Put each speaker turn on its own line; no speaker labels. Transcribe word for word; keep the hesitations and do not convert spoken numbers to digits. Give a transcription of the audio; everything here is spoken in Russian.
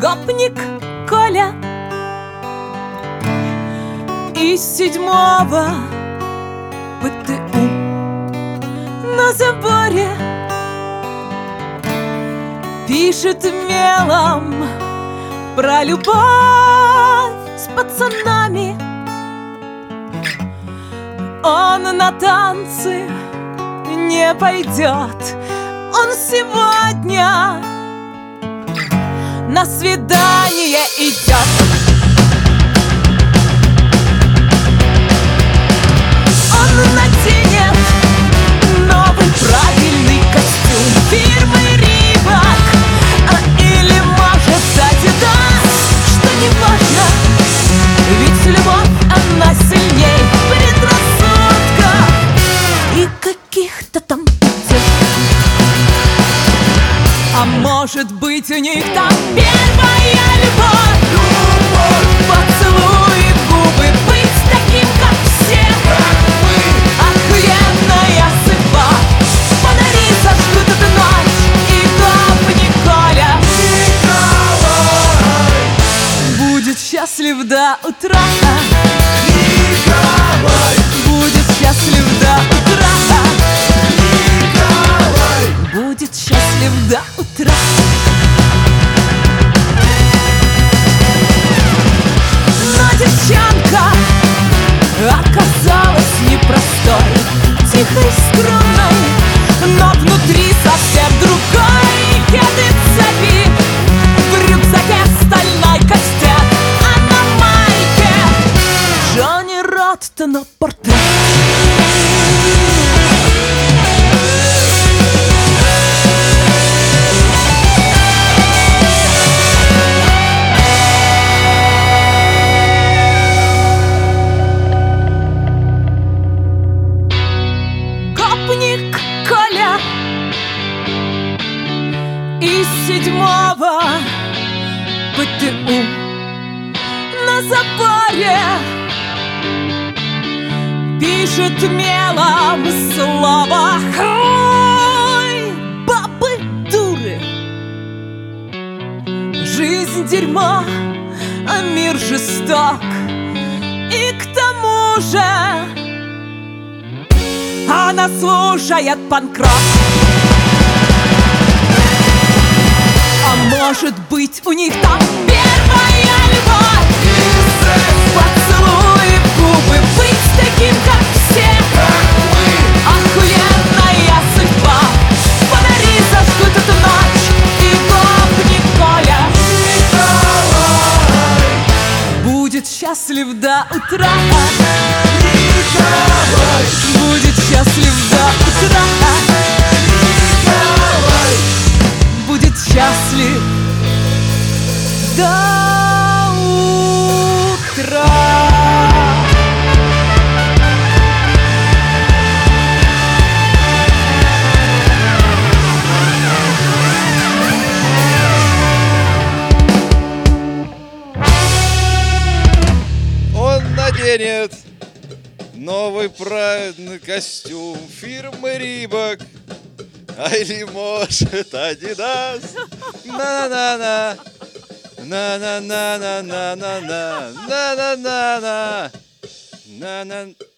Гопник Коля из седьмого бэ тэ у на заборе пишет мелом про любовь с пацанами. Он на танцы не пойдет, он сегодня на свидание идет. Он наденет новый правильный костюм фирмы Рибок, а или может Адидас, что не важно, ведь любовь она сильней предрассудков и каких-то там утех. А может быть, у них там первая любовь, любовь. Поцелуй в губы, быть таким, как все, как мы. Охуенная судьба, фонари зажгут эту ночь, и гопник Коля Николай будет счастлив до утра. Николай будет счастлив до утра. Будет счастлив до утра. Но девчонка оказалась непростой, тихой, скромной, но внутри совсем другой. Кеды, цепи, в рюкзаке стальной кастет, а на майке Джонни Роттена портрет. Гопник Коля из седьмого бэ тэ у на заборе пишет мелом слова: ой, бабы дуры, жизнь дерьмо, а мир жесток. И к тому же она слушает панк-рок. А может быть, у них там первая любовь, поцелуй в губы, быть таким, как все, как мы. Охуенная судьба, фонари зажгут эту ночь, и гопник Коля Николай будет счастлив до утра. Николай будет счастлив до утра. Николай будет счастлив до утра.
Он наденет новый правильный костюм фирмы Рибок, а или может Адидас. На-на-на-на, на-на-на-на-на-на-на, на-на-на-на, на-на.